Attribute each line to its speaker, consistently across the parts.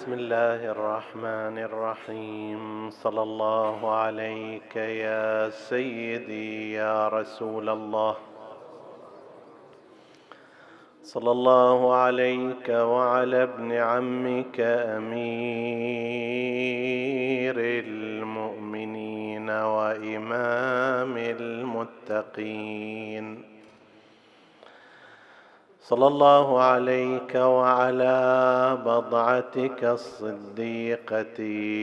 Speaker 1: بسم الله الرحمن الرحيم. صلى الله عليك يا سيدي يا رسول الله، صلى الله عليك وعلى ابن عمك أمير المؤمنين وإمام المتقين، صلى الله عليك وعلى بضعتك الصديقة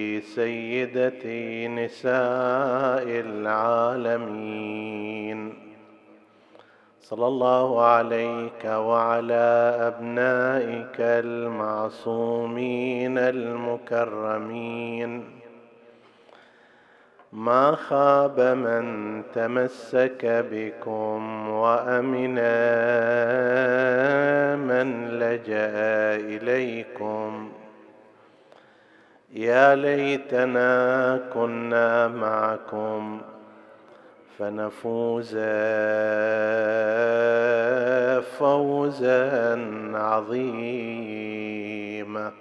Speaker 1: سيدة نساء العالمين، صلى الله عليك وعلى أبنائك المعصومين المكرمين. ما خاب من تمسك بكم وأمن من لجأ إليكم. يا ليتنا كنا معكم فنفوز فوزا عظيما.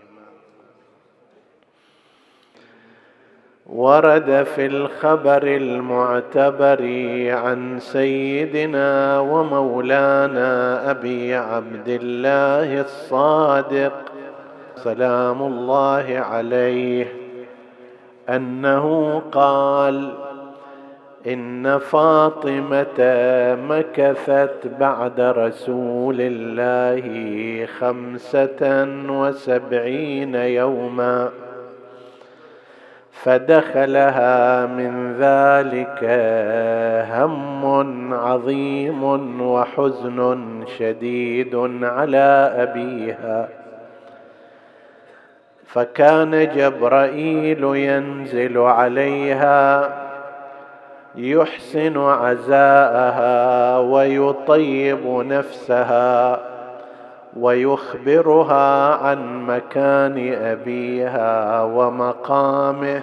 Speaker 1: ورد في الخبر المعتبر عن سيدنا ومولانا أبي عبد الله الصادق سلام الله عليه أنه قال: إن فاطمة مكثت بعد رسول الله 75 يوما، فدخلها من ذلك هم عظيم وحزن شديد على أبيها، فكان جبرائيل ينزل عليها يحسن عزاءها ويطيب نفسها ويخبرها عن مكان أبيها ومقامه،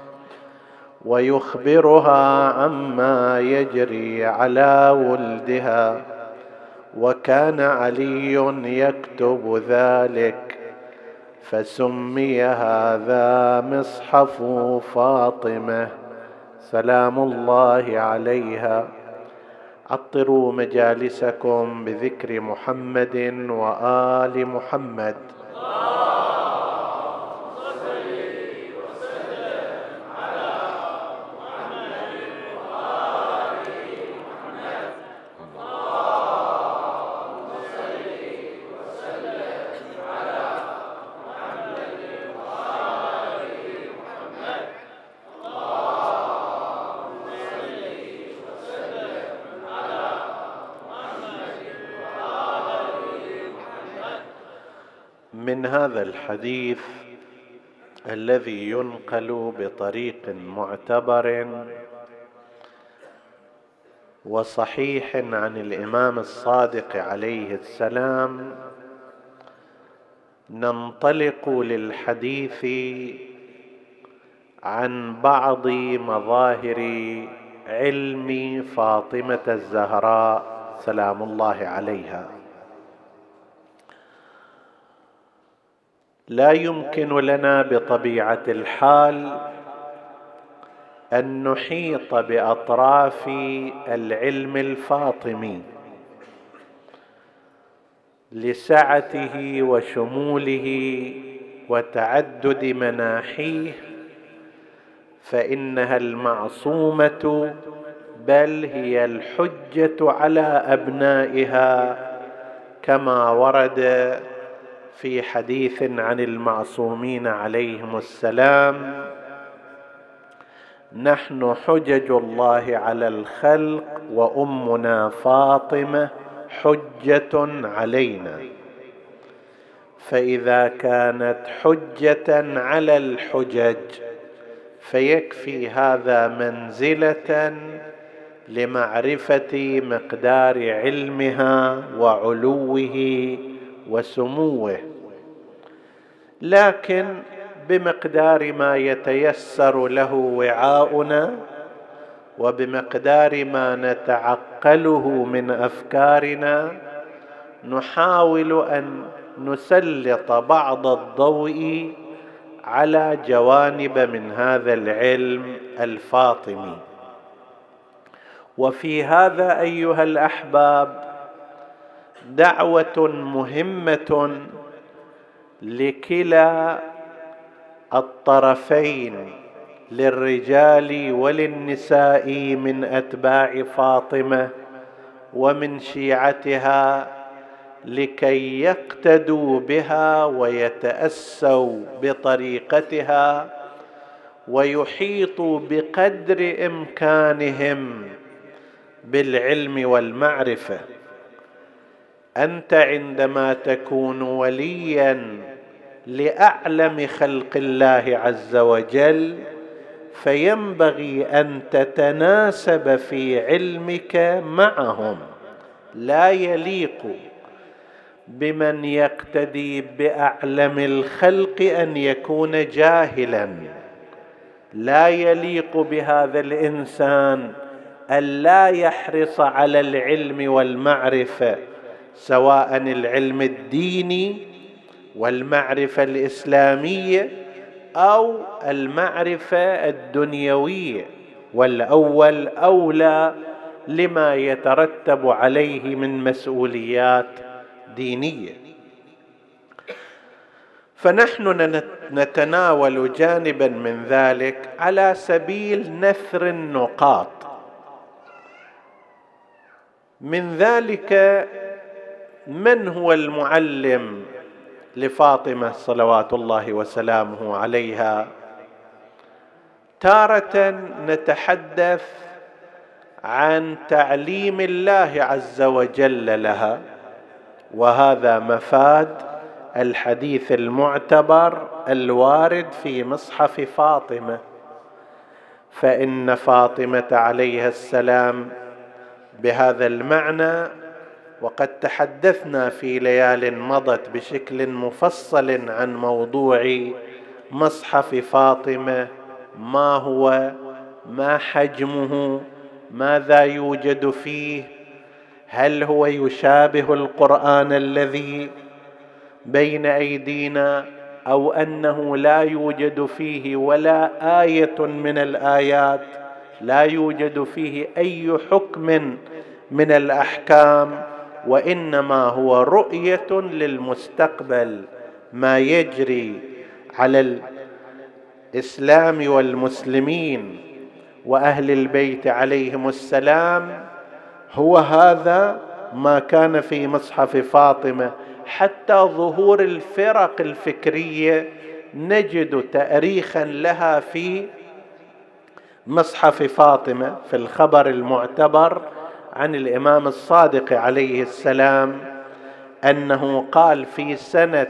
Speaker 1: ويخبرها عما يجري على ولدها. وكان علي يكتب ذلك، فسمي هذا مصحف فاطمة سلام الله عليها. عطروا مجالسكم بذكر محمد وآل محمد. من هذا الحديث الذي ينقل بطريق معتبر وصحيح عن الإمام الصادق عليه السلام، ننطلق للحديث عن بعض مظاهر علم فاطمة الزهراء سلام الله عليها. لا يمكن لنا بطبيعة الحال أن نحيط بأطراف العلم الفاطمي لسعته وشموله وتعدد مناحيه، فإنها المعصومة، بل هي الحجة على أبنائها، كما ورد في حديث عن المعصومين عليهم السلام: نحن حجج الله على الخلق وأمنا فاطمة حجة علينا. فإذا كانت حجة على الحجج فيكفي هذا منزلة لمعرفة مقدار علمها وعلوه وسموه. لكن بمقدار ما يتيسر له وعاؤنا وبمقدار ما نتعقله من أفكارنا نحاول أن نسلط بعض الضوء على جوانب من هذا العلم الفاطمي. وفي هذا أيها الأحباب دعوة مهمة لكلا الطرفين، للرجال وللنساء، من أتباع فاطمة ومن شيعتها، لكي يقتدوا بها ويتأسوا بطريقتها ويحيطوا بقدر إمكانهم بالعلم والمعرفة. أنت عندما تكون وليا لأعلم خلق الله عز وجل فينبغي أن تتناسب في علمك معهم. لا يليق بمن يقتدي بأعلم الخلق أن يكون جاهلا، لا يليق بهذا الإنسان ألا يحرص على العلم والمعرفة، سواء العلم الديني والمعرفة الإسلامية أو المعرفة الدنيوية، والأول أولى لما يترتب عليه من مسؤوليات دينية. فنحن نتناول جانبا من ذلك على سبيل نثر النقاط. من ذلك من هو المعلم لفاطمة صلوات الله وسلامه عليها؟ تارة نتحدث عن تعليم الله عز وجل لها، وهذا مفاد الحديث المعتبر الوارد في مصحف فاطمة، فإن فاطمة عليها السلام بهذا المعنى، وقد تحدثنا في ليال مضت بشكل مفصل عن موضوع مصحف فاطمة، ما هو، ما حجمه، ماذا يوجد فيه، هل هو يشابه القرآن الذي بين أيدينا أو أنه لا يوجد فيه ولا آية من الآيات، لا يوجد فيه أي حكم من الأحكام، وإنما هو رؤية للمستقبل، ما يجري على الإسلام والمسلمين وأهل البيت عليهم السلام، هو هذا ما كان في مصحف فاطمة. حتى ظهور الفرق الفكرية نجد تأريخا لها في مصحف فاطمة، في الخبر المعتبر عن الإمام الصادق عليه السلام أنه قال في سنة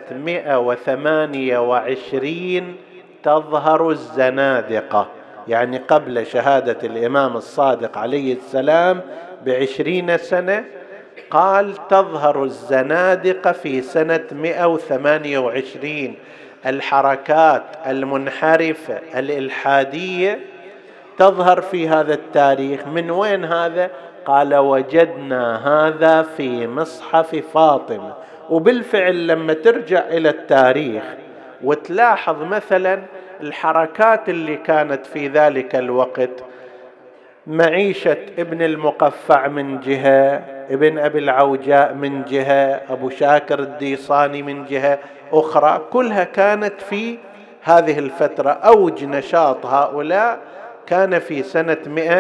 Speaker 1: 128 تظهر الزنادقة، يعني قبل شهادة الإمام الصادق عليه السلام ب20 سنة، قال تظهر الزنادقة في سنة 128. الحركات المنحرفة الإلحادية تظهر في هذا التاريخ. من وين هذا؟ قال وجدنا هذا في مصحف فاطمة. وبالفعل لما ترجع إلى التاريخ وتلاحظ مثلا الحركات اللي كانت في ذلك الوقت، معيشة ابن المقفع من جهة، ابن أبي العوجاء من جهة، أبو شاكر الديصاني من جهة أخرى، كلها كانت في هذه الفترة. أوج نشاط هؤلاء كان في سنة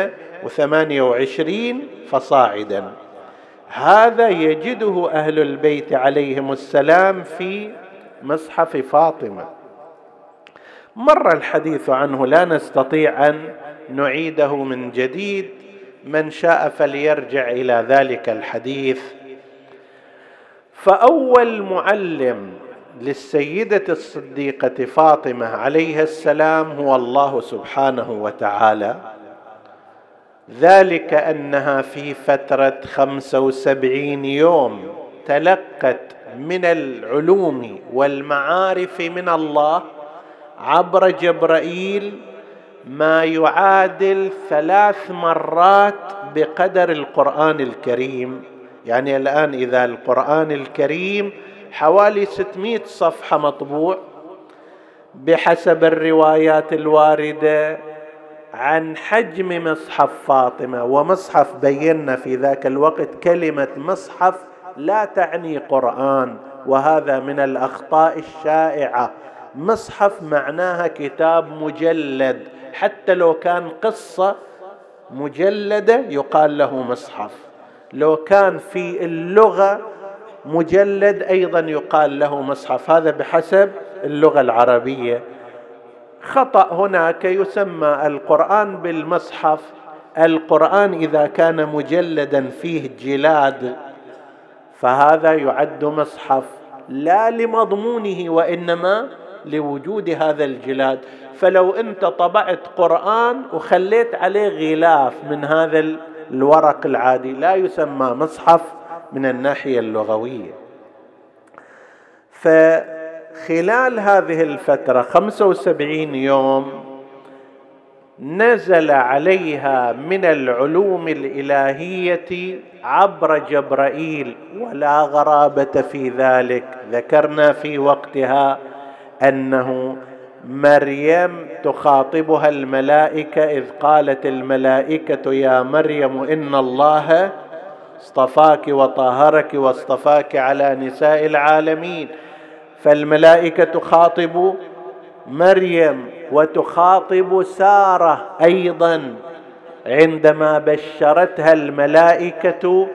Speaker 1: 128 فصاعدا. هذا يجده أهل البيت عليهم السلام في مصحف فاطمة. مر الحديث عنه، لا نستطيع أن نعيده من جديد، من شاء فليرجع إلى ذلك الحديث. فأول معلم للسيدة الصديقة فاطمة عليها السلام هو الله سبحانه وتعالى، ذلك أنها في فترة 75 يوم تلقت من العلوم والمعارف من الله عبر جبرائيل ما يعادل 3 مرات بقدر القرآن الكريم. يعني الآن إذا القرآن الكريم حوالي 600 صفحة مطبوع، بحسب الروايات الواردة عن حجم مصحف فاطمة. ومصحف بينا في ذاك الوقت كلمة مصحف لا تعني قرآن، وهذا من الأخطاء الشائعة. مصحف معناها كتاب مجلد، حتى لو كان قصة مجلدة يقال له مصحف، لو كان في اللغة مجلد أيضا يقال له مصحف، هذا بحسب اللغة العربية. خطأ هناك، يسمى القرآن بالمصحف القرآن إذا كان مجلدا فيه جلاد فهذا يعد مصحف، لا لمضمونه وإنما لوجود هذا الجلاد. فلو أنت طبعت قرآن وخليت عليه غلاف من هذا الورق العادي لا يسمى مصحف من الناحية اللغوية. فخلال هذه الفترة 75 يوم نزل عليها من العلوم الإلهية عبر جبرائيل، ولا غرابة في ذلك. ذكرنا في وقتها أنه مريم تخاطبها الملائكة إذ قالت الملائكة يا مريم إن الله اصطفاك وطهرك واصطفاك على نساء العالمين. فالملائكة تخاطب مريم وتخاطب سارة أيضا عندما بشرتها الملائكة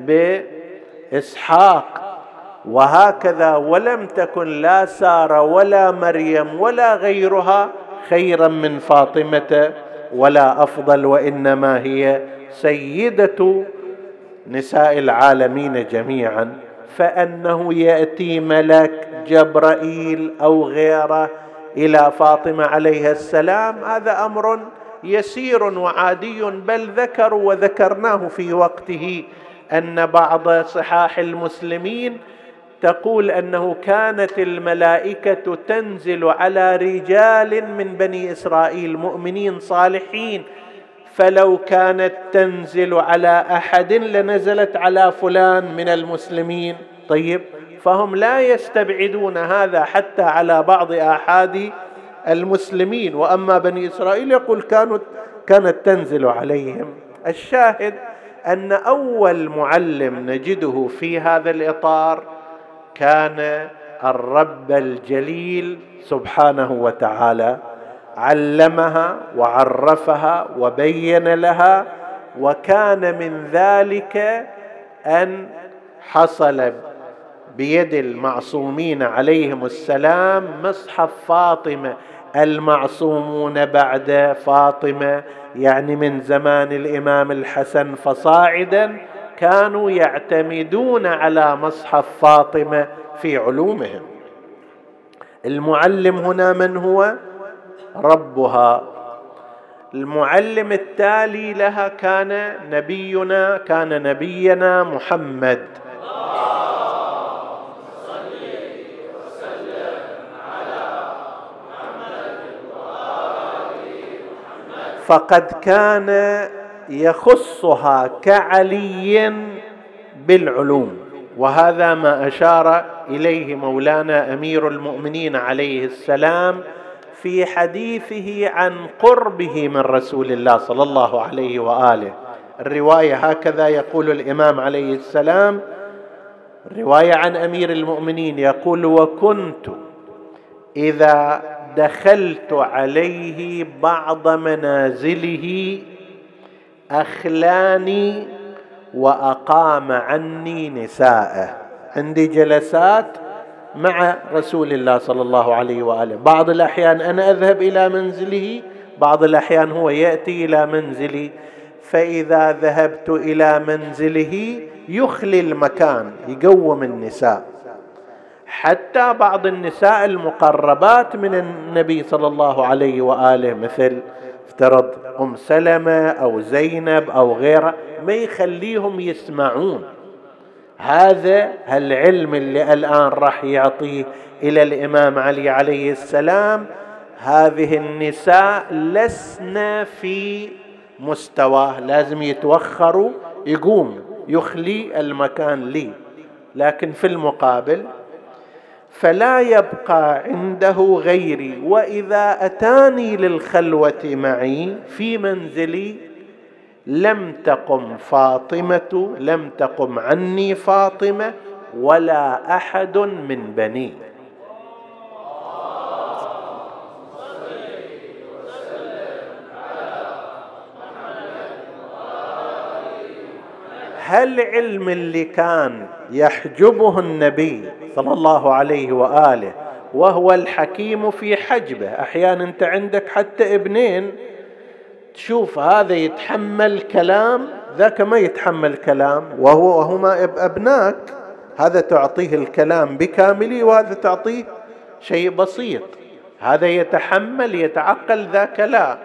Speaker 1: بإسحاق، وهكذا. ولم تكن لا سارة ولا مريم ولا غيرها خيرا من فاطمة ولا أفضل، وإنما هي سيدة نساء العالمين جميعا. فأنه يأتي ملك جبرائيل أو غيره إلى فاطمة عليها السلام هذا أمر يسير وعادي، بل ذكروا وذكرناه في وقته أن بعض صحاح المسلمين تقول أنه كانت الملائكة تنزل على رجال من بني إسرائيل مؤمنين صالحين، فلو كانت تنزل على أحد لنزلت على فلان من المسلمين. طيب، فهم لا يستبعدون هذا حتى على بعض آحاد المسلمين، وأما بني إسرائيل يقول كانت تنزل عليهم. الشاهد أن أول معلم نجده في هذا الإطار كان الرب الجليل سبحانه وتعالى، علمها وعرفها وبين لها. وكان من ذلك أن حصل بيد المعصومين عليهم السلام مصحف فاطمة. المعصومون بعد فاطمة يعني من زمان الإمام الحسن فصاعدا كانوا يعتمدون على مصحف فاطمة في علومهم. المعلم هنا من هو؟ ربها. المعلم التالي لها كان نبينا محمد. فقد كان يخصها كعلي بالعلوم، وهذا ما أشار إليه مولانا أمير المؤمنين عليه السلام في حديثه عن قربه من رسول الله صلى الله عليه وآله. الرواية هكذا يقول الإمام عليه السلام، الرواية عن أمير المؤمنين يقول: وكنت إذا دخلت عليه بعض منازله أخلاني وأقام عني نساءه. عندي جلسات مع رسول الله صلى الله عليه وآله، بعض الأحيان أنا أذهب إلى منزله، بعض الأحيان هو يأتي إلى منزلي. فإذا ذهبت إلى منزله يخلي المكان، يقوم النساء، حتى بعض النساء المقربات من النبي صلى الله عليه وآله مثل افترض أم سلمة أو زينب أو غيرها ما يخليهم يسمعون. هذا العلم اللي الآن راح يعطيه إلى الإمام علي عليه السلام. هذه النساء لسنا في مستواه، لازم يتوخروا، يقوم يخلي المكان لي. لكن في المقابل فلا يبقى عنده غيري، وإذا أتاني للخلوة معي في منزلي لم تقم عني فاطمة ولا أحد من بني. هل علم اللي كان يحجبه النبي صلى الله عليه وآله وهو الحكيم في حجبه؟ أحيانا أنت عندك حتى ابنين تشوف هذا يتحمل كلام ذاك ما يتحمل كلام، وهما أبناك، هذا تعطيه الكلام بكامله وهذا تعطيه شيء بسيط، هذا يتحمل يتعقل ذاك لا.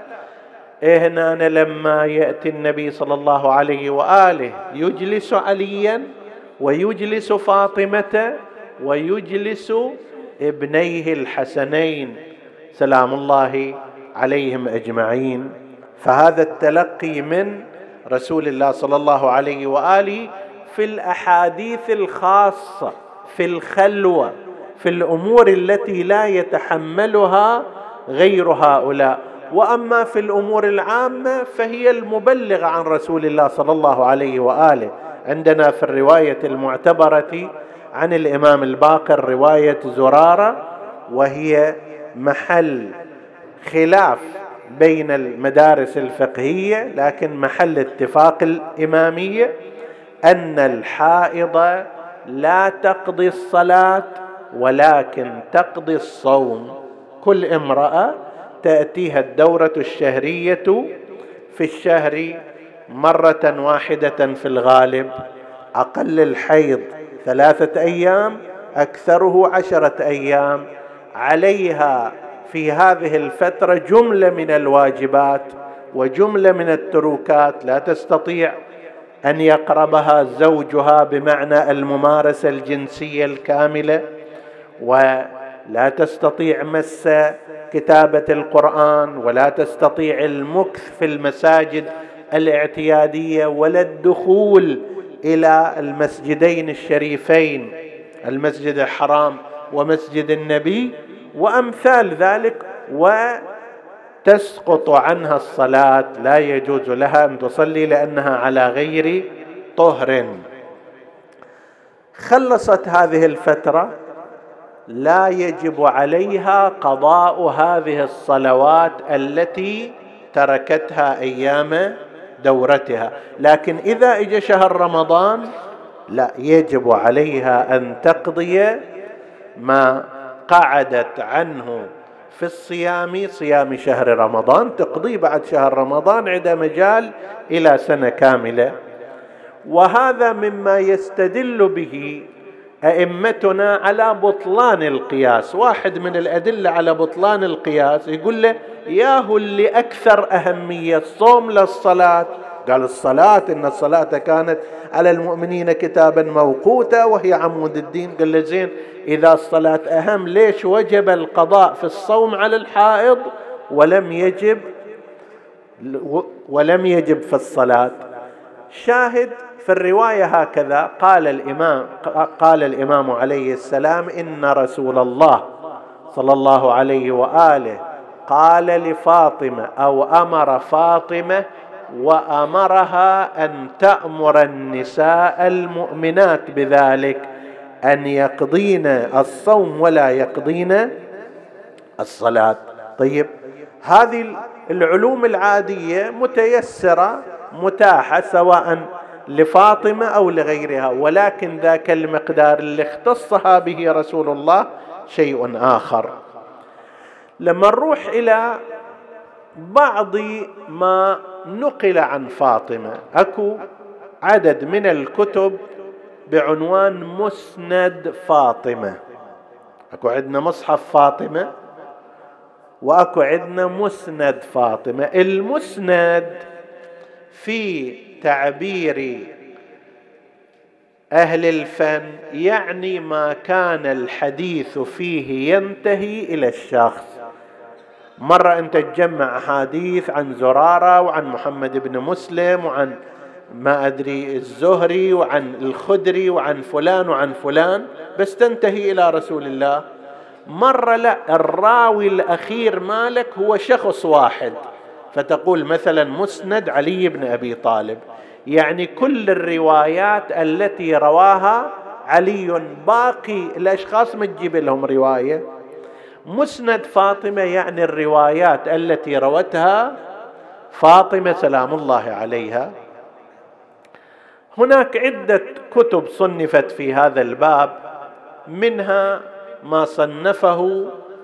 Speaker 1: هنا لما يأتي النبي صلى الله عليه وآله يجلس عليا ويجلس فاطمة ويجلس ابنيه الحسنين سلام الله عليهم أجمعين، فهذا التلقي من رسول الله صلى الله عليه وآله في الأحاديث الخاصة، في الخلوة، في الأمور التي لا يتحملها غير هؤلاء. وأما في الأمور العامة فهي المبلغة عن رسول الله صلى الله عليه وآله. عندنا في الرواية المعتبرة عن الإمام الباقر رواية زرارة، وهي محل خلاف بين المدارس الفقهية لكن محل اتفاق الإمامية، أن الحائض لا تقضي الصلاة ولكن تقضي الصوم. كل امرأة تأتيها الدورة الشهرية في الشهر مرة واحدة في الغالب، أقل الحيض 3 أيام، أكثره 10 أيام. عليها في هذه الفترة جملة من الواجبات وجملة من التروكات لا تستطيع أن يقربها زوجها بمعنى الممارسة الجنسية الكاملة، ولا تستطيع مس كتابة القرآن، ولا تستطيع المكث في المساجد الاعتيادية، ولا الدخول إلى المسجدين الشريفين، المسجد الحرام ومسجد النبي وأمثال ذلك، وتسقط عنها الصلاة، لا يجوز لها أن تصلي لأنها على غير طهر. خلصت هذه الفترة لا يجب عليها قضاء هذه الصلوات التي تركتها أيام دورتها، لكن إذا اجى شهر رمضان لا، يجب عليها أن تقضي ما قعدت عنه في الصيام، صيام شهر رمضان تقضي بعد شهر رمضان، عند مجال إلى سنة كاملة. وهذا مما يستدل به أئمتنا على بطلان القياس. واحد من الأدلة على بطلان القياس يقول له ياهو اللي أكثر أهمية الصوم للصلاة، قال الصلاة إن الصلاة كانت على المؤمنين كتابا موقوتا وهي عمود الدين. قال له زين، إذا الصلاة أهم ليش وجب القضاء في الصوم على الحائض ولم يجب في الصلاة؟ شاهد في الرواية هكذا قال الإمام عليه السلام إن رسول الله صلى الله عليه وآله قال لفاطمة أو أمر فاطمة وأمرها أن تأمر النساء المؤمنات بذلك، أن يقضين الصوم ولا يقضين الصلاة. طيب، هذه العلوم العادية متيسرة متاحة سواء لفاطمة أو لغيرها، ولكن ذاك المقدار اللي اختصها به رسول الله شيء آخر. لما نروح إلى بعض ما نقل عن فاطمة، أكو عدد من الكتب بعنوان مسند فاطمة. أكو عندنا مصحف فاطمة وأكو عندنا مسند فاطمة. المسند في تعبير أهل الفن يعني ما كان الحديث فيه ينتهي إلى الشخص. مرة أنت تجمع أحاديث عن زرارة وعن محمد بن مسلم وعن ما أدري الزهري وعن الخدري وعن فلان وعن فلان، بس تنتهي إلى رسول الله. مرة لا، الراوي الأخير مالك هو شخص واحد، فتقول مثلا مسند علي بن أبي طالب، يعني كل الروايات التي رواها علي، باقي الأشخاص ما تجيب لهم رواية. مسند فاطمة يعني الروايات التي روتها فاطمة سلام الله عليها. هناك عدة كتب صنفت في هذا الباب، منها ما صنفه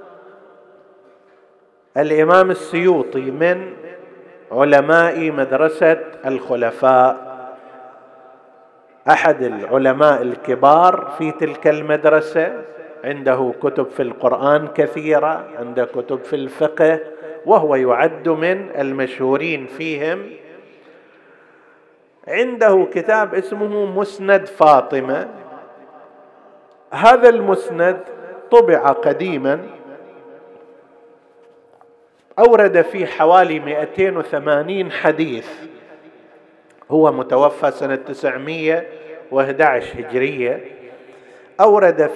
Speaker 1: الإمام السيوطي من علماء مدرسة الخلفاء، أحد العلماء الكبار في تلك المدرسة، عنده كتب في القرآن كثيرة، عنده كتب في الفقه، وهو يعد من المشهورين فيهم. عنده كتاب اسمه مسند فاطمة. هذا المسند طبع قديما، أورد فيه حوالي 280 حديث. هو متوفى سنة 911 هجرية. أورد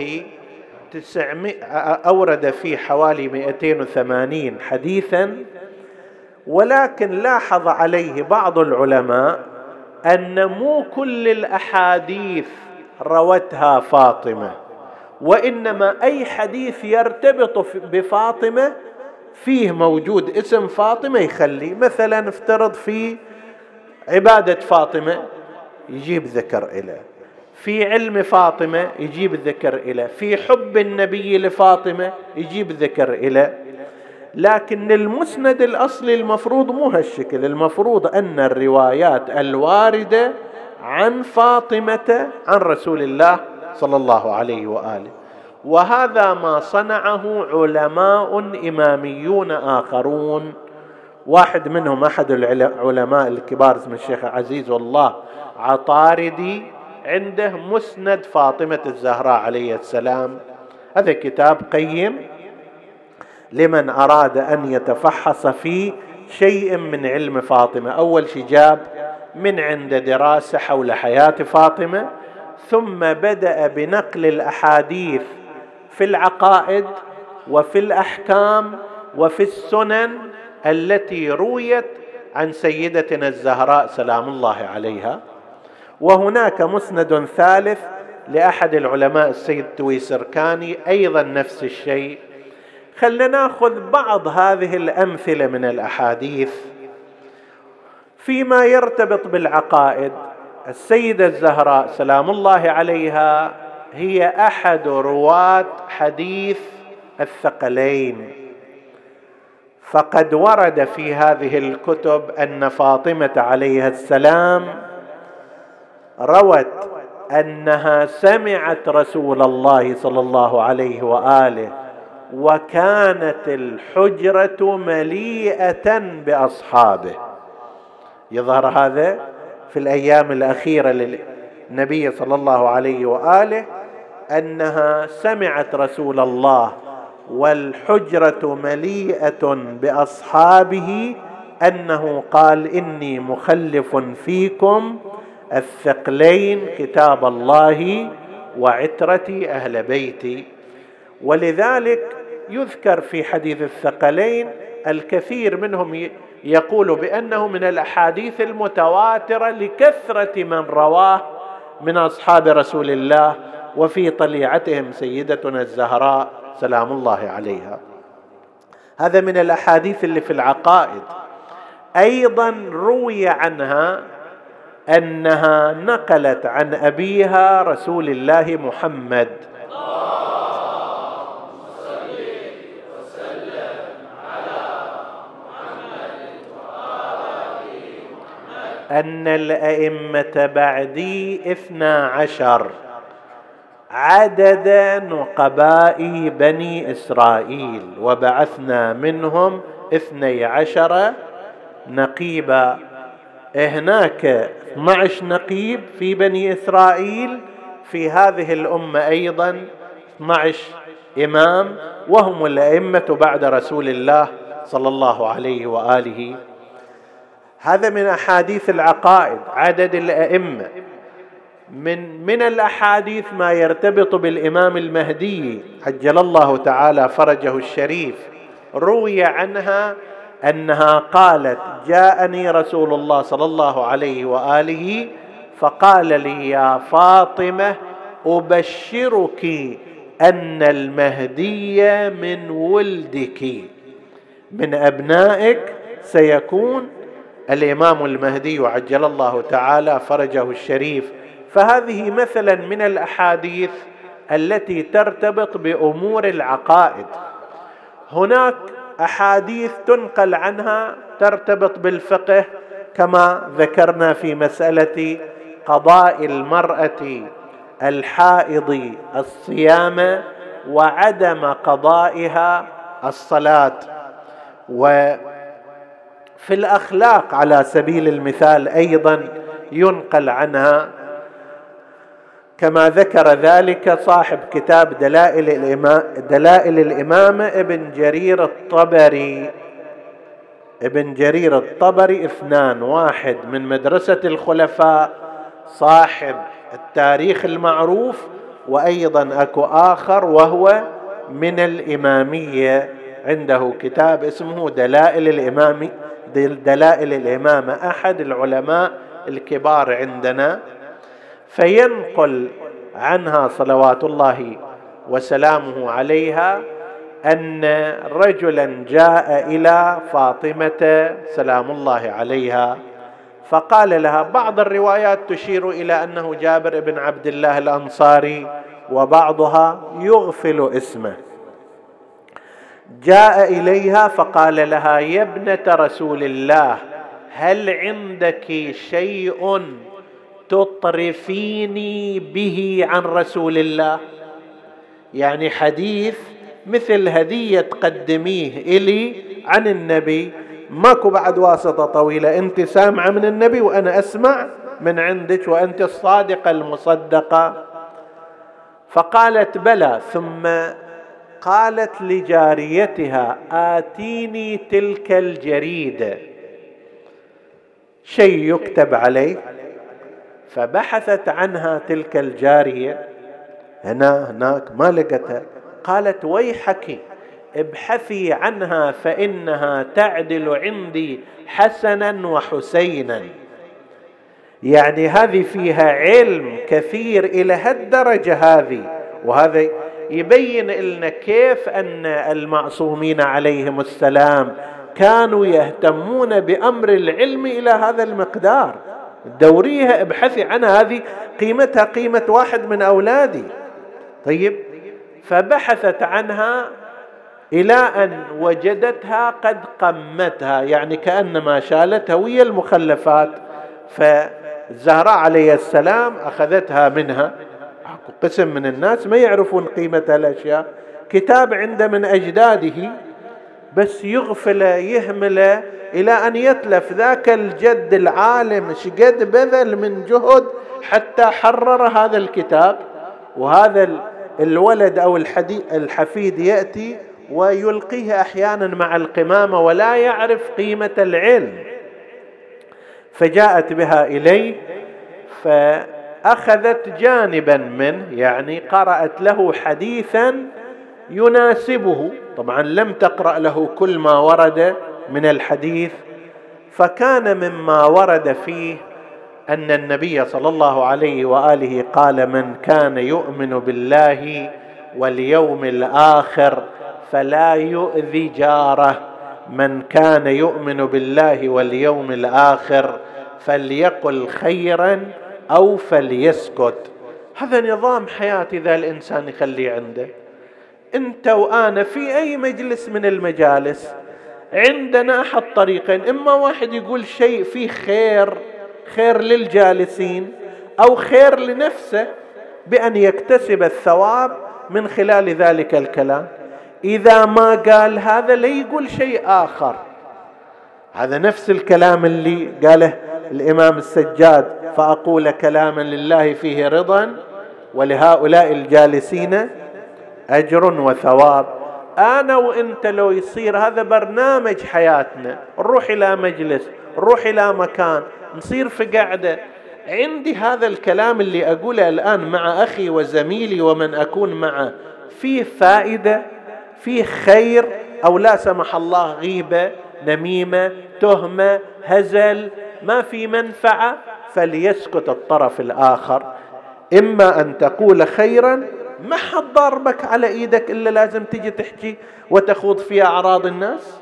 Speaker 1: فيه حوالي 280 حديثا، ولكن لاحظ عليه بعض العلماء أن مو كل الأحاديث روتها فاطمة، وإنما أي حديث يرتبط بفاطمة فيه موجود اسم فاطمة يخلي. مثلا افترض في عبادة فاطمة يجيب ذكر إله، في علم فاطمة يجيب ذكر إله، في حب النبي لفاطمة يجيب ذكر إله. لكن المسند الأصلي المفروض مو هالشكل، المفروض أن الروايات الواردة عن فاطمة عن رسول الله صلى الله عليه وآله. وهذا ما صنعه علماء إماميون آخرون، واحد منهم أحد العلماء الكبار اسمه الشيخ عزيز والله عطاردي، عنده مسند فاطمة الزهراء عليه السلام. هذا كتاب قيم لمن أراد أن يتفحص في شيء من علم فاطمة. أول شيء جاب من عند دراسة حول حياة فاطمة، ثم بدأ بنقل الأحاديث في العقائد وفي الأحكام وفي السنن التي رويت عن سيدتنا الزهراء سلام الله عليها. وهناك مسند ثالث لأحد العلماء السيد تويسركاني أيضا نفس الشيء. خلنا نأخذ بعض هذه الأمثلة من الأحاديث فيما يرتبط بالعقائد. السيدة الزهراء سلام الله عليها هي أحد رواة حديث الثقلين، فقد ورد في هذه الكتب أن فاطمة عليها السلام روت أنها سمعت رسول الله صلى الله عليه وآله وكانت الحجرة مليئة بأصحابه. يظهر هذا في الأيام الأخيرة للنبي صلى الله عليه وآله، أنها سمعت رسول الله والحجرة مليئة بأصحابه، أنه قال إني مخلف فيكم الثقلين كتاب الله وعترتي أهل بيتي. ولذلك يذكر في حديث الثقلين الكثير منهم يقول بأنه من الأحاديث المتواترة لكثرة من رواه من أصحاب رسول الله، وفي طليعتهم سيدتنا الزهراء سلام الله عليها. هذا من الأحاديث اللي في العقائد. أيضا روي عنها أنها نقلت عن أبيها رسول الله محمد أن الأئمة بعدي 12 عدد نقباء بني إسرائيل، وبعثنا منهم 12 نقيبا. هناك 12 نقيب في بني إسرائيل، في هذه الأمة أيضا 12 إمام، وهم الأئمة بعد رسول الله صلى الله عليه وآله. هذا من أحاديث العقائد. عدد الأئمة من الأحاديث ما يرتبط بالإمام المهدي عجل الله تعالى فرجه الشريف. روي عنها أنها قالت: جاءني رسول الله صلى الله عليه وآله فقال لي: يا فاطمة أبشرك أن المهدي من ولدك، من أبنائك سيكون الإمام المهدي عجل الله تعالى فرجه الشريف. فهذه مثلا من الأحاديث التي ترتبط بأمور العقائد. هناك أحاديث تنقل عنها ترتبط بالفقه، كما ذكرنا في مسألة قضاء المرأة الحائض الصيام وعدم قضائها الصلاة. وفي الأخلاق على سبيل المثال أيضا ينقل عنها، كما ذكر ذلك صاحب كتاب دلائل الإمامة ابن جرير الطبري، اثنان: واحد من مدرسة الخلفاء صاحب التاريخ المعروف، وأيضا أكو آخر وهو من الإمامية، عنده كتاب اسمه دلائل الإمامة، أحد العلماء الكبار عندنا. فينقل عنها صلوات الله وسلامه عليها أن رجلا جاء إلى فاطمة سلام الله عليها فقال لها، بعض الروايات تشير إلى أنه جابر بن عبد الله الأنصاري وبعضها يغفل اسمه، جاء إليها فقال لها: يا ابنة رسول الله، هل عندك شيء تطرفيني به عن رسول الله؟ يعني حديث مثل هدية تقدميه إلي عن النبي، ماكو بعد واسطة طويلة، أنت سامعة من النبي وأنا أسمع من عندك، وأنت الصادقة المصدقة. فقالت: بلى. ثم قالت لجاريتها: آتيني تلك الجريدة، شيء يكتب عليه. فبحثت عنها تلك الجارية هناك ما لقتها. قالت: ويحك، ابحثي عنها فإنها تعدل عندي حسنا وحسينا. يعني هذه فيها علم كثير إلى هالدرجة هذه. وهذا يبين لنا كيف أن المعصومين عليهم السلام كانوا يهتمون بأمر العلم إلى هذا المقدار. دوريها، ابحثي عنها، هذه قيمتها قيمة واحد من أولادي. طيب، فبحثت عنها إلى أن وجدتها قد قمتها، يعني كأنما شالتها ويا المخلفات. فالزهراء عليه السلام أخذتها منها. قسم من الناس ما يعرفون قيمة الأشياء، كتاب عنده من أجداده بس يغفل يهمل إلى أن يتلف. ذاك الجد العالم شقد بذل من جهد حتى حرر هذا الكتاب، وهذا الولد أو الحفيد يأتي ويلقيه أحيانا مع القمامة ولا يعرف قيمة العلم. فجاءت بها إليه فأخذت جانبا منه، يعني قرأت له حديثا يناسبه. طبعا لم تقرأ له كل ما ورد من الحديث. فكان مما ورد فيه أن النبي صلى الله عليه وآله قال: من كان يؤمن بالله واليوم الآخر فلا يؤذي جاره، من كان يؤمن بالله واليوم الآخر فليقل خيرا أو فليسكت. هذا نظام حياة إذا الإنسان يخليه عنده. أنت وأنا في أي مجلس من المجالس عندنا أحد طريقين: إما واحد يقول شيء فيه خير للجالسين أو خير لنفسه بأن يكتسب الثواب من خلال ذلك الكلام. إذا ما قال هذا لا يقول شيء آخر. هذا نفس الكلام اللي قاله الإمام السجاد: فأقول كلاما لله فيه رضا ولهؤلاء الجالسين أجر وثواب. أنا وإنت لو يصير هذا برنامج حياتنا، نروح إلى مجلس نروح إلى مكان، نصير في قعدة. عندي هذا الكلام اللي أقوله الآن مع أخي وزميلي ومن أكون معه فيه فائدة، فيه خير، أو لا سمح الله غيبة، نميمة، تهمة، هزل، ما في منفعة، فليسكت الطرف الآخر. إما أن تقول خيرا، ما حد ضاربك على إيدك إلا لازم تجي تحكي وتخوض في أعراض الناس.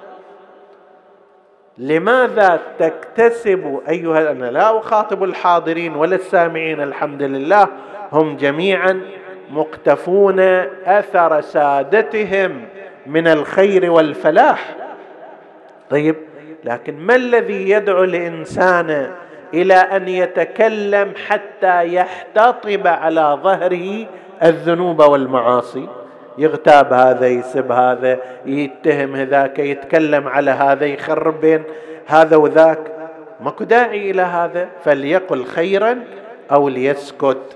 Speaker 1: لماذا تكتسب أيها، أنا لا أخاطب الحاضرين ولا السامعين، الحمد لله هم جميعا مقتفون أثر سادتهم من الخير والفلاح. طيب، لكن ما الذي يدعو الإنسان إلى أن يتكلم حتى يحتطب على ظهره الذنوب والمعاصي؟ يغتاب هذا، يسب هذا، يتهم هذاك، يتكلم على هذا، يخرب بين هذا وذاك. ماكو داعي إلى هذا، فليقل خيرا أو ليسكت.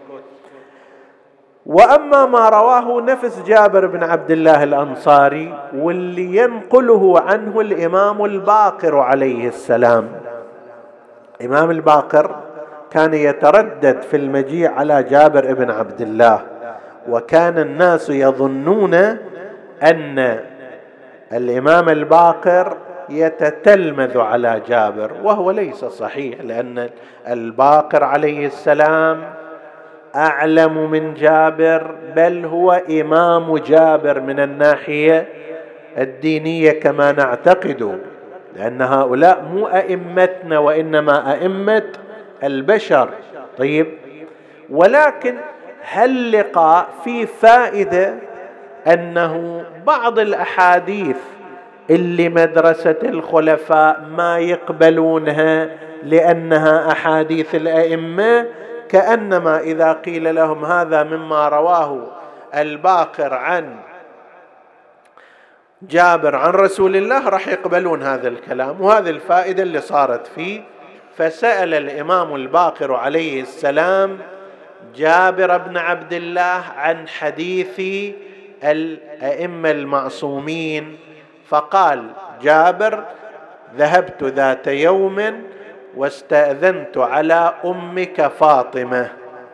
Speaker 1: وأما ما رواه نفس جابر بن عبد الله الأنصاري، واللي ينقله عنه الإمام الباقر عليه السلام. الإمام الباقر كان يتردد في المجيء على جابر بن عبد الله، وكان الناس يظنون أن الإمام الباقر يتتلمذ على جابر، وهو ليس صحيح، لأن الباقر عليه السلام أعلم من جابر، بل هو إمام جابر من الناحية الدينية كما نعتقد، لأن هؤلاء مو أئمتنا وإنما أئمة البشر. طيب، ولكن هاللقاء في فائدة، أنه بعض الأحاديث اللي مدرسة الخلفاء ما يقبلونها لأنها أحاديث الأئمة، كأنما إذا قيل لهم هذا مما رواه الباقر عن جابر عن رسول الله راح يقبلون هذا الكلام، وهذه الفائدة اللي صارت فيه. فسأل الإمام الباقر عليه السلام جابر بن عبد الله عن حديث الأئمة المعصومين، فقال جابر: ذهبت ذات يوم واستأذنت على أمك فاطمة،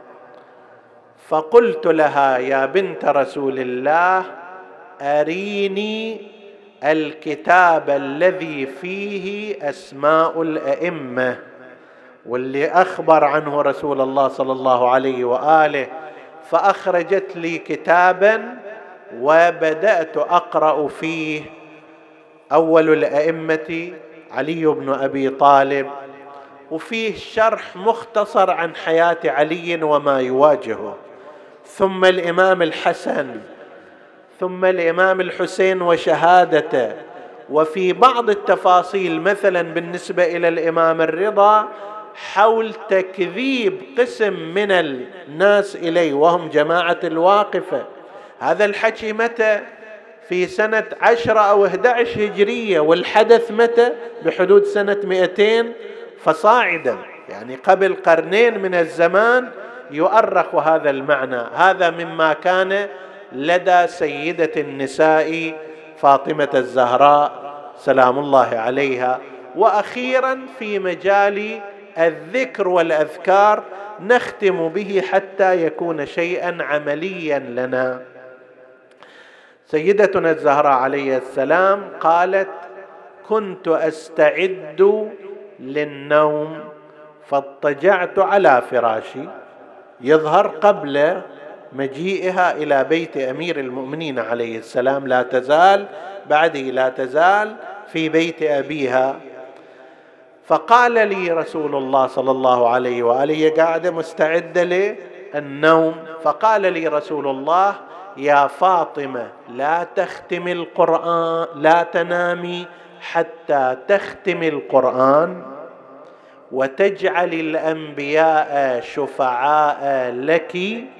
Speaker 1: فقلت لها: يا بنت رسول الله، أريني الكتاب الذي فيه أسماء الأئمة، واللي أخبر عنه رسول الله صلى الله عليه وآله. فأخرجت لي كتابا وبدأت أقرأ فيه أول الأئمة علي بن أبي طالب، وفيه شرح مختصر عن حياة علي وما يواجهه، ثم الإمام الحسن، ثم الإمام الحسين وشهادته. وفي بعض التفاصيل مثلا بالنسبة إلى الإمام الرضا حول تكذيب قسم من الناس إليه وهم جماعة الواقفة. هذا الحكي متى؟ في سنة 10 أو 11 هجرية، والحدث متى؟ بحدود سنة 200 فصاعدا، يعني قبل قرنين من الزمان يؤرخ هذا المعنى. هذا مما كان لدى سيدة النساء فاطمة الزهراء سلام الله عليها. وأخيرا في مجال الذكر والأذكار نختم به حتى يكون شيئا عمليا لنا. سيدتنا الزهراء عليه السلام قالت: كنت أستعد للنوم فاضطجعت على فراشي. يظهر قبل مجيئها إلى بيت أمير المؤمنين عليه السلام، لا تزال بعده لا تزال في بيت أبيها. فقال لي رسول الله صلى الله عليه وآله، قاعدة مستعدة للنوم، فقال لي رسول الله: يا فاطمة، لا تختم القرآن، لا تنامي حتى تختم القرآن وتجعل الأنبياء شفعاء لك،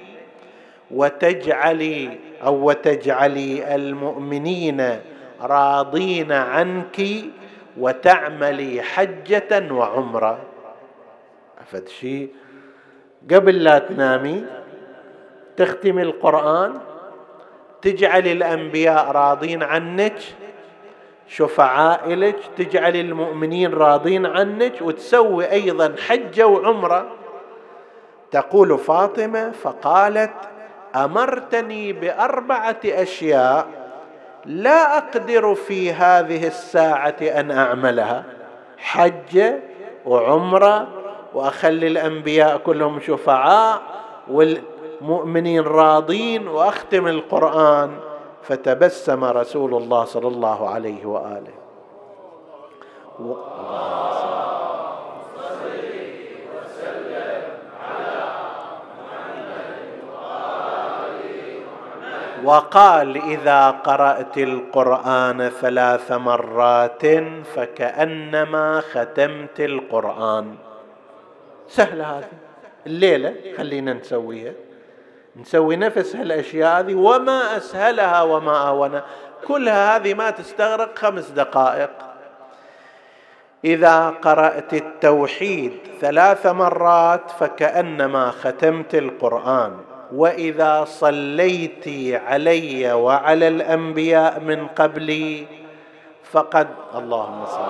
Speaker 1: وتجعلي المؤمنين راضين عنك، وتعملي حجة وعمرة. أفد شيء قبل لا تنامي تختمي القرآن، تجعل الأنبياء راضين عنك، شفعاء لك، تجعل المؤمنين راضين عنك، وتسوي أيضا حجة وعمرة. تقول فاطمة: فقالت: أمرتني ب4 أشياء لا أقدر في هذه الساعة أن أعملها، حجة وعمرة، وأخلي الأنبياء كلهم شفعاء والمؤمنين راضين، وأختم القرآن. فتبسم رسول الله صلى الله عليه وآله وقال: إذا قرأت القرآن 3 مرات فكأنما ختمت القرآن. سهلة هذه الليلة، خلينا نسويها، نسوي نفس هالأشياء هذه، وما أسهلها وما أهونها، كلها هذه ما تستغرق 5 دقائق. إذا قرأت التوحيد 3 مرات فكأنما ختمت القرآن، وإذا صليت علي وعلى الأنبياء من قبلي فقد اللهم صل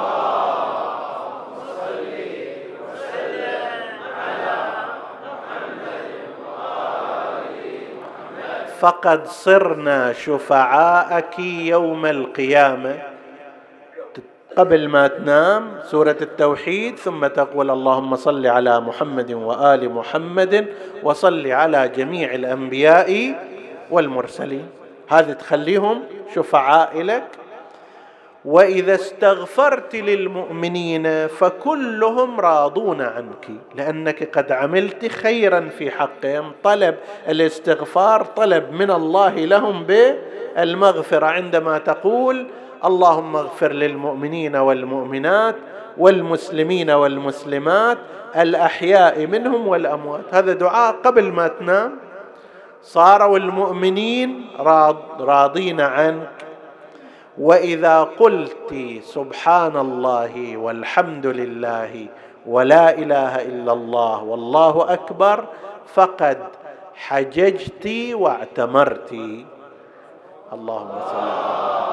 Speaker 1: فقد صرنا شفعاءك يوم القيامة. قبل ما تنام سورة التوحيد، ثم تقول: اللهم صل على محمد وآل محمد وصل على جميع الأنبياء والمرسلين. هذه تخليهم شفعاء لك. وإذا استغفرت للمؤمنين فكلهم راضون عنك، لأنك قد عملت خيرا في حقهم. طلب الاستغفار طلب من الله لهم بالمغفرة، عندما تقول: اللهم اغفر للمؤمنين والمؤمنات والمسلمين والمسلمات الأحياء منهم والأموات. هذا دعاء قبل ما تنام. صاروا المؤمنين راضين عنك. وإذا قلت سبحان الله والحمد لله ولا إله إلا الله والله أكبر فقد حججت واعتمرت. اللهم صل على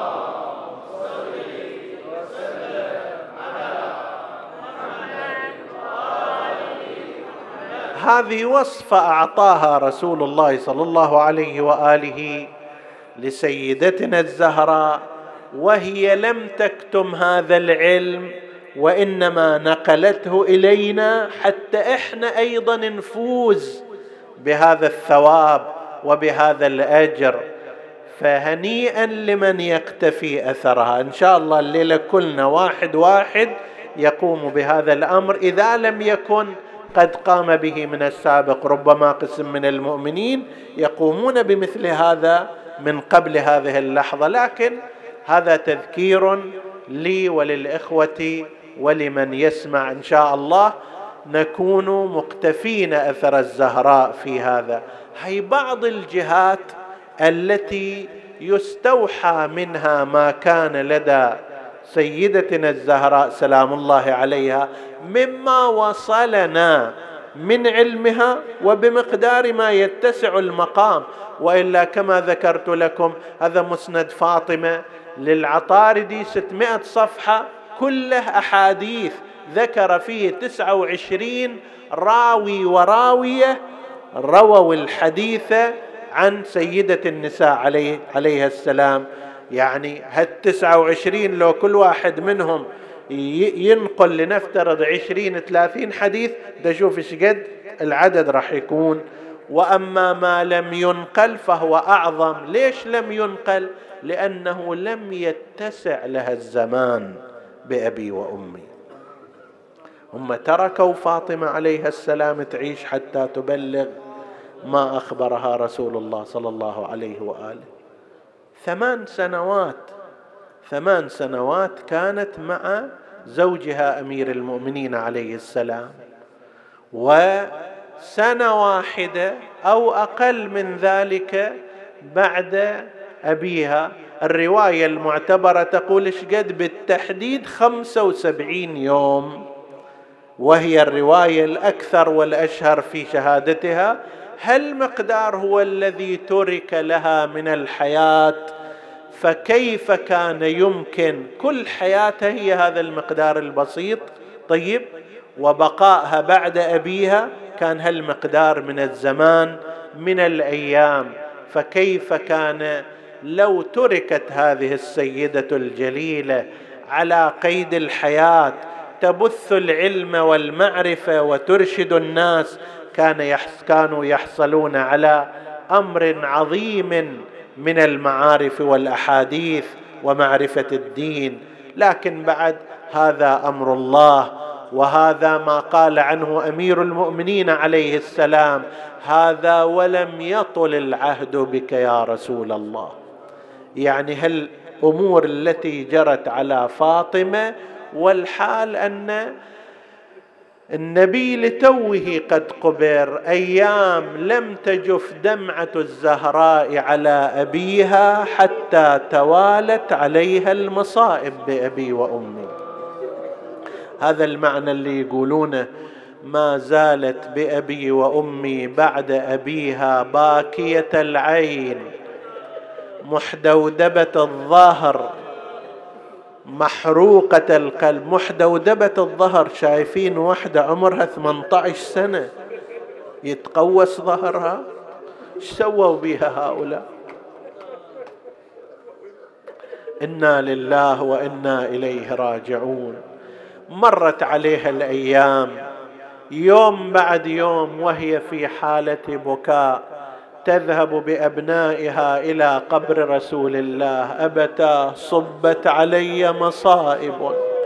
Speaker 1: هذه وصفة أعطاها رسول الله صلى الله عليه وآله لسيدتنا الزهراء، وهي لم تكتم هذا العلم، وإنما نقلته إلينا حتى إحنا أيضا نفوز بهذا الثواب وبهذا الأجر. فهنيئا لمن يقتفي أثرها. إن شاء الله الليلة كلنا واحد يقوم بهذا الأمر، إذا لم يكن قد قام به من السابق. ربما قسم من المؤمنين يقومون بمثل هذا من قبل هذه اللحظة، لكن هذا تذكير لي وللإخوة ولمن يسمع. إن شاء الله نكون مقتفين أثر الزهراء في هذا. هي بعض الجهات التي يستوحى منها ما كان لدى سيدتنا الزهراء سلام الله عليها مما وصلنا من علمها، وبمقدار ما يتسع المقام. وإلا كما ذكرت لكم هذا مسند فاطمة للعطاردي 600 صفحة، كله أحاديث، ذكر فيه 29 راوي وراوية رووا الحديث عن سيدة النساء عليها السلام. يعني هال29 لو كل واحد منهم ينقل لنفترض 20-30 حديث، ده شوف ايش قد العدد راح يكون. وأما ما لم ينقل فهو أعظم. ليش لم ينقل؟ لأنه لم يتسع لها الزمان بأبي وأمي. هم تركوا فاطمة عليها السلام تعيش حتى تبلغ ما أخبرها رسول الله صلى الله عليه وآله. 8 سنوات كانت مع زوجها أمير المؤمنين عليه السلام، وسنة واحدة أو أقل من ذلك بعد أبيها. الرواية المعتبرة تقول إيش قد بالتحديد 75 يوم، وهي الرواية الأكثر والأشهر في شهادتها. هالمقدار هو الذي ترك لها من الحياة فكيف كان يمكن كل حياتها هي هذا المقدار البسيط؟ طيب، وبقائها بعد أبيها كان هالمقدار من الزمان من الأيام، فكيف كان لو تركت هذه السيدة الجليلة على قيد الحياة تبث العلم والمعرفة وترشد الناس، كانوا يحصلون على أمر عظيم من المعارف والأحاديث ومعرفة الدين. لكن بعد هذا أمر الله، وهذا ما قال عنه أمير المؤمنين عليه السلام: هذا ولم يطل العهد بك يا رسول الله. يعني هالأمور التي جرت على فاطمة، والحال أن النبي لتوه قد قبر، أيام لم تجف دمعة الزهراء على أبيها حتى توالت عليها المصائب بأبي وأمي. هذا المعنى اللي يقولونه: ما زالت بأبي وأمي بعد أبيها باكية العين محدودبة الظهر محروقة القلب. محدودبة الظهر، شايفين وحدة عمرها 18 سنة يتقوس ظهرها؟ ايش سووا بها هؤلاء؟ إنا لله وإنا إليه راجعون. مرت عليها الأيام يوم بعد يوم وهي في حالة بكاء، تذهب بأبنائها إلى قبر رسول الله: أبتا صبت علي مصائب،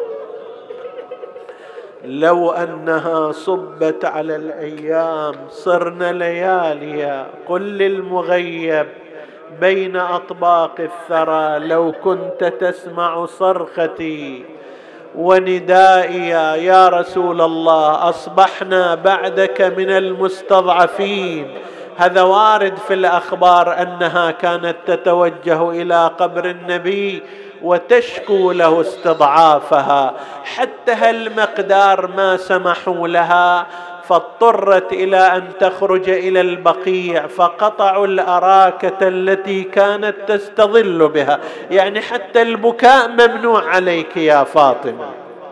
Speaker 1: لو أنها صبت على الأيام صرنا لياليا. قل للمغيب بين أطباق الثرى لو كنت تسمع صرختي وندائي يا رسول الله، أصبحنا بعدك من المستضعفين. هذا وارد في الأخبار أنها كانت تتوجه إلى قبر النبي وتشكو له استضعافها، حتى هالمقدار ما سمحوا لها، فاضطرت إلى أن تخرج إلى البقيع، فقطعوا الأراكة التي كانت تستظل بها. يعني حتى البكاء ممنوع عليك يا فاطمة.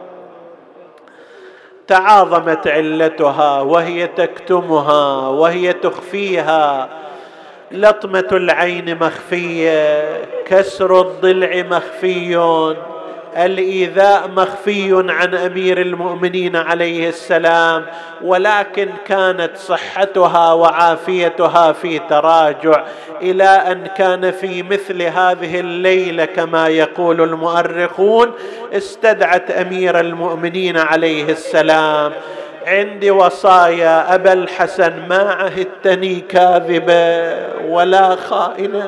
Speaker 1: تعاظمت علتها وهي تكتمها وهي تخفيها. لطمة العين مخفية، كسر الضلع مخفي، الإيذاء مخفي عن أمير المؤمنين عليه السلام، ولكن كانت صحتها وعافيتها في تراجع، إلى أن كان في مثل هذه الليلة كما يقول المؤرخون استدعت أمير المؤمنين عليه السلام: عندي وصايا أبا الحسن، ما عهدتني كاذبة ولا خائنة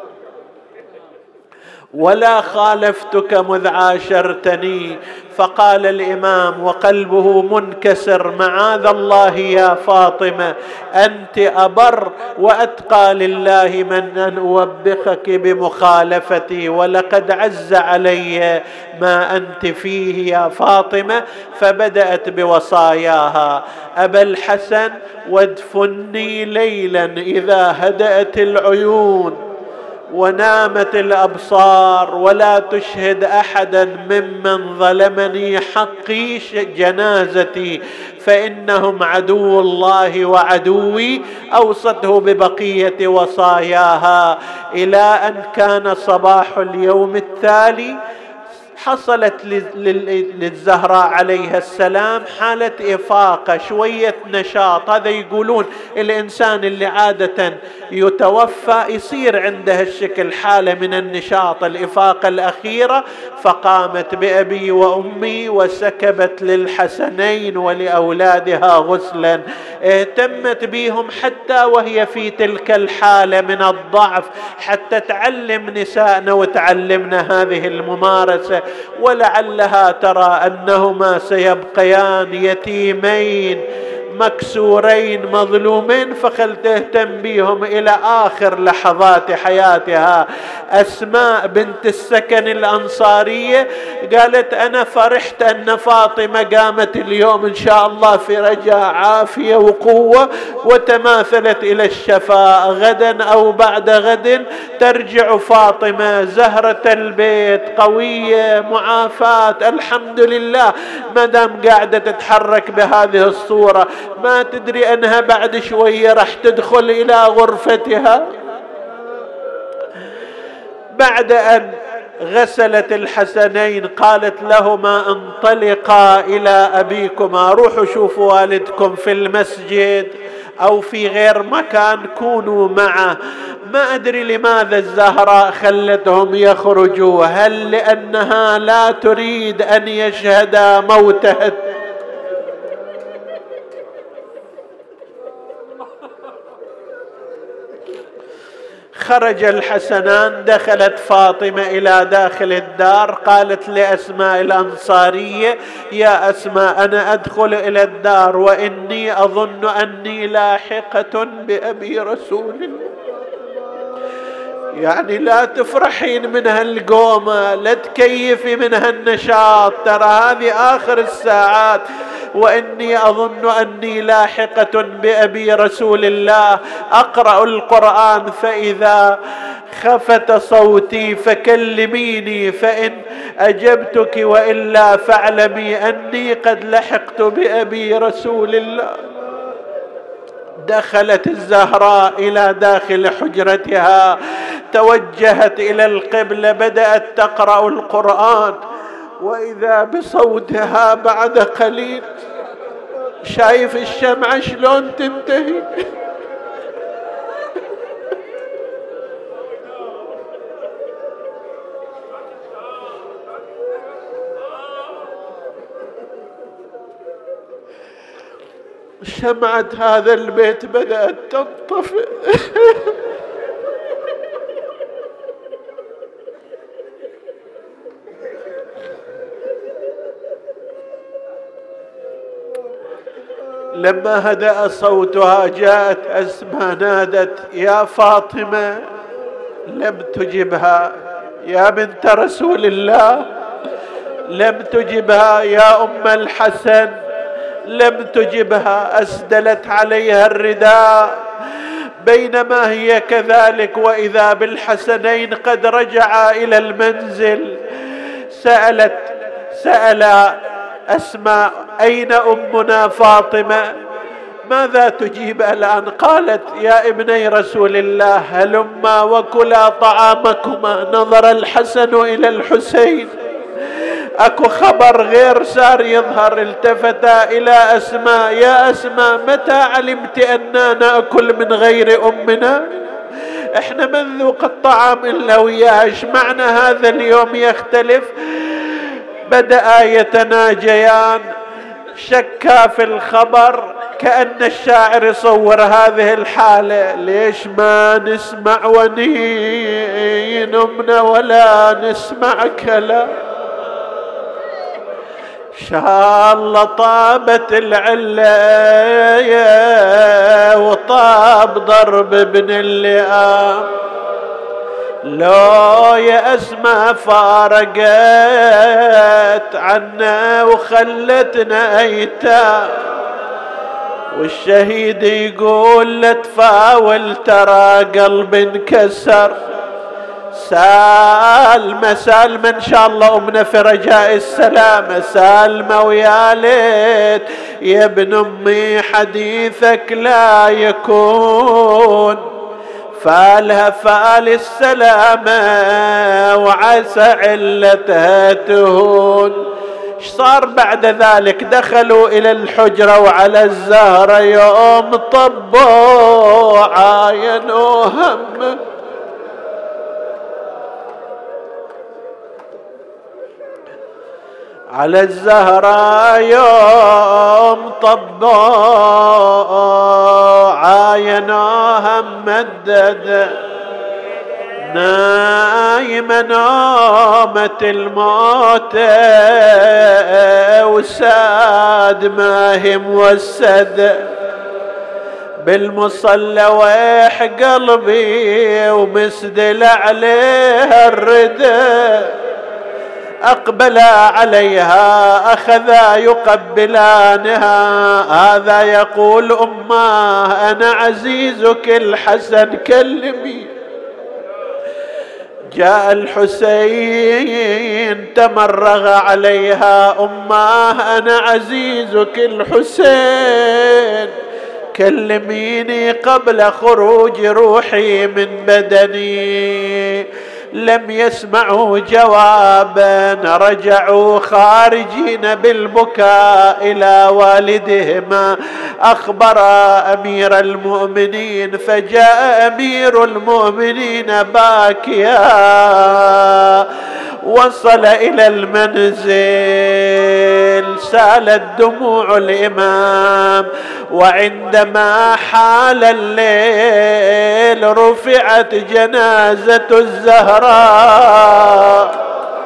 Speaker 1: ولا خالفتك مذ عاشرتني. فقال الإمام وقلبه منكسر: معاذ الله يا فاطمة، أنت أبر وأتقى لله من أن أوبخك بمخالفتي، ولقد عز علي ما أنت فيه يا فاطمة. فبدأت بوصاياها: أبا الحسن، وادفني ليلا إذا هدأت العيون ونامت الأبصار، ولا تشهد أحدا ممن ظلمني حقي جنازتي، فإنهم عدو الله وعدوي. أوصته ببقية وصاياها، إلى أن كان صباح اليوم التالي حصلت للزهراء عليها السلام حالة إفاقة، شوية نشاط. هذا يقولون الإنسان اللي عادة يتوفى يصير عنده الشكل حالة من النشاط، الإفاقة الأخيرة. فقامت بأبي وأمي وسكبت للحسنين ولأولادها غسلا، اهتمت بهم حتى وهي في تلك الحالة من الضعف، حتى تعلم نسائنا وتعلمنا هذه الممارسة، ولعلها ترى أنهما سيبقيان يتيمين مكسورين مظلومين، فخل تهتم بهم إلى آخر لحظات حياتها. أسماء بنت السكن الأنصارية قالت أنا فرحت أن فاطمة قامت اليوم إن شاء الله في رجاء عافية وقوة، وتماثلت إلى الشفاء. غدا أو بعد غد ترجع فاطمة زهرة البيت قوية معافاة الحمد لله. ما دام قاعدة تتحرك بهذه الصورة ما تدري أنها بعد شوية راح تدخل إلى غرفتها. بعد أن غسلت الحسنين قالت لهما انطلقا إلى أبيكما، روحوا شوفوا والدكم في المسجد أو في غير مكان، كونوا معه. ما أدري لماذا الزهراء خلتهم يخرجوا، هل لأنها لا تريد أن يشهدا موتها؟ خرج الحسنان، دخلت فاطمة إلى داخل الدار، قالت لأسماء الأنصارية يا أسماء أنا أدخل إلى الدار وإني أظن أني لاحقة بأبي رسول الله. يعني لا تفرحين من هالقومة، لا تكيفي من هالنشاط، ترى هذه آخر الساعات. وإني أظن أني لاحقة بأبي رسول الله أقرأ القرآن، فإذا خفت صوتي فكلميني فإن أجبتك وإلا فاعلمي أني قد لحقت بأبي رسول الله. دخلت الزهراء إلى داخل حجرتها، توجهت إلى القبلة، بدأت تقرأ القرآن، وإذا بصوتها بعد قليل شايف الشمعة شلون تنتهي. شمعة هذا البيت بدأت تنطفئ. لما هدأ صوتها جاءت أسماء نادت يا فاطمة، لم تجبها. يا بنت رسول الله لم تجبها. يا أم الحسن لم تجبها. أسدلت عليها الرداء. بينما هي كذلك وإذا بالحسنين قد رجعا إلى المنزل. سأل أسماء أين أمنا فاطمة؟ ماذا تجيب الآن؟ قالت يا ابني رسول الله هلما وكلا طعامكما. نظر الحسن إلى الحسين، أكو خبر غير صار يظهر. التفتا إلى أسماء يا أسماء متى علمت أننا نأكل من غير أمنا؟ احنا ما نذوق الطعام إلا وياها، ايش معنى هذا اليوم يختلف؟ بدأ يتناجيان، شكا في الخبر، كأن الشاعر يصور هذه الحالة. ليش ما نسمع ونين أمنا ولا نسمع كلام؟ شاء الله طابت العلة وطاب ضرب ابن اللئام. لو يا أسماء فارقت عنا وخلتنا أيتام، والشهيد يقول لا تفاول ترى قلب انكسر. سالمة إن شاء الله أمنا في رجاء السلامة. سالمة ويا ليت يا ابن أمي حديثك لا يكون، فالها فال السلامة وعسى علتها تهون. ايش صار بعد ذلك؟ دخلوا إلى الحجرة وعلى الزهرة يوم طبوا عاينوا هم. على الزهرة يوم طبوا عاينوها ممدد، نايمة نومة الموت وساد دماه موسد بالمصلى ويح قلبي ومسدل عليها الردى أقبل عليها أخذا يقبلانها هذا يقول أماه أنا عزيزك الحسن كلمي جاء الحسين تمرغ عليها أماه أنا عزيزك الحسين كلميني قبل خروج روحي من بدني لم يسمعوا جوابا رجعوا خارجين بالبكاء إلى والدهما أخبر أمير المؤمنين فجاء أمير المؤمنين باكيا وصل إلى المنزل سالت دموع الإمام وعندما حال الليل رفعت جنازة الزهراء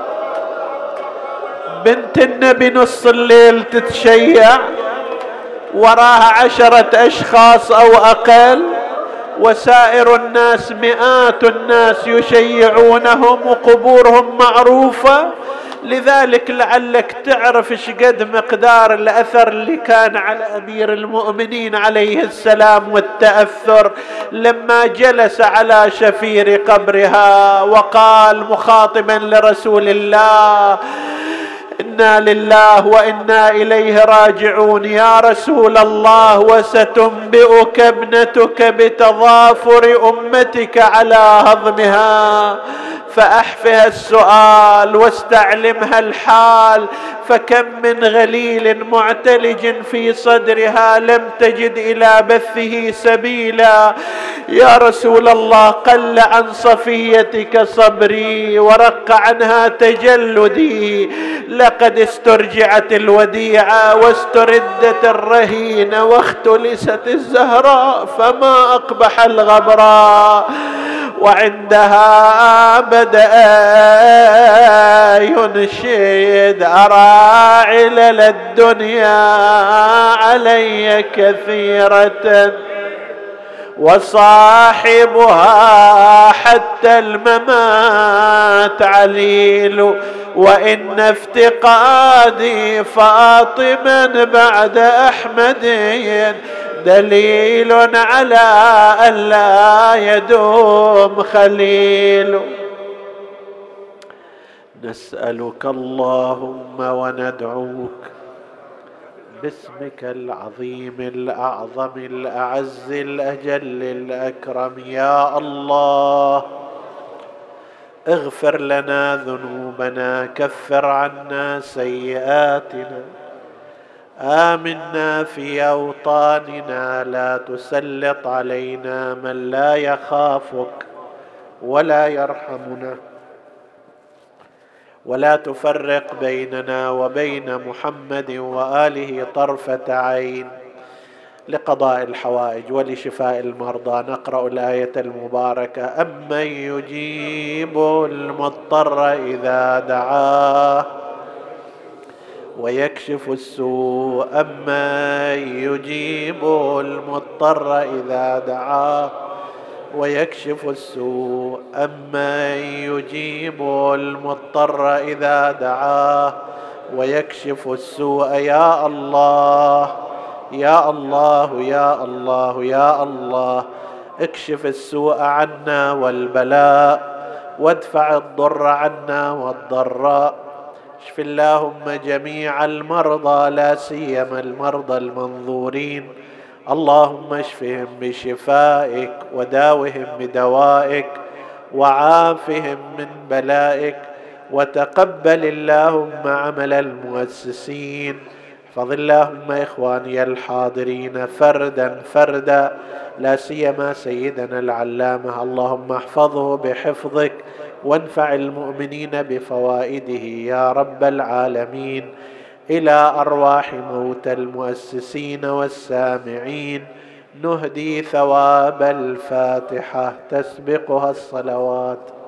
Speaker 1: بنت النبي نص الليل تتشيع وراها 10 أشخاص أو أقل وسائر الناس مئات الناس يشيعونهم وقبورهم معروفة لذلك لعلك تعرف شقد مقدار الأثر اللي كان على أمير المؤمنين عليه السلام والتأثر لما جلس على شفير قبرها وقال مخاطبا لرسول الله إنا لله وإنا إليه راجعون يا رسول الله وستنبئك ابنتك بتضافر أمتك على هضمها فأحفها السؤال واستعلمها الحال فكم من غليل معتلج في صدرها لم تجد إلى بثه سبيلا يا رسول الله قل عن صفيتك صبري ورق عنها تجلدي لقد استرجعت الوديعة واستردت الرهينة واختلست الزهراء فما أقبح الغبراء وعندها بدأ ينشد أرى علل الدنيا علي كثيرة وصاحبها حتى الممات عليل وإن افتقادي فاطما بعد أحمد دليل على أن لا يدوم خليل. نسألك اللهم وندعوك باسمك العظيم الأعظم الأعز الأجل الأكرم يا الله اغفر لنا ذنوبنا كفر عنا سيئاتنا آمنا في أوطاننا لا تسلط علينا من لا يخافك ولا يرحمنا ولا تفرق بيننا وبين محمد وآله طرفة عين لقضاء الحوائج ولشفاء المرضى. نقرأ الآية المباركة أمن يجيب المضطر إذا دعاه ويكشف السوء أمن يجيب المضطر إذا دعاه ويكشف السوء أمن يجيب المضطر إذا دعاه ويكشف السوء يا الله يا الله يا الله يا الله اكشف السوء عنا والبلاء وادفع الضر عنا والضراء. اشف اللهم جميع المرضى لا سيما المرضى المنظورين اللهم اشفهم بشفائك وداوهم بدوائك وعافهم من بلائك وتقبل اللهم عمل المؤسسين. احفظ اللهم إخواني الحاضرين فردا فردا لا سيما سيدنا العلامة اللهم احفظه بحفظك وانفع المؤمنين بفوائده يا رب العالمين. إلى أرواح موتى المؤسسين والسامعين نهدي ثواب الفاتحة تسبقها الصلوات.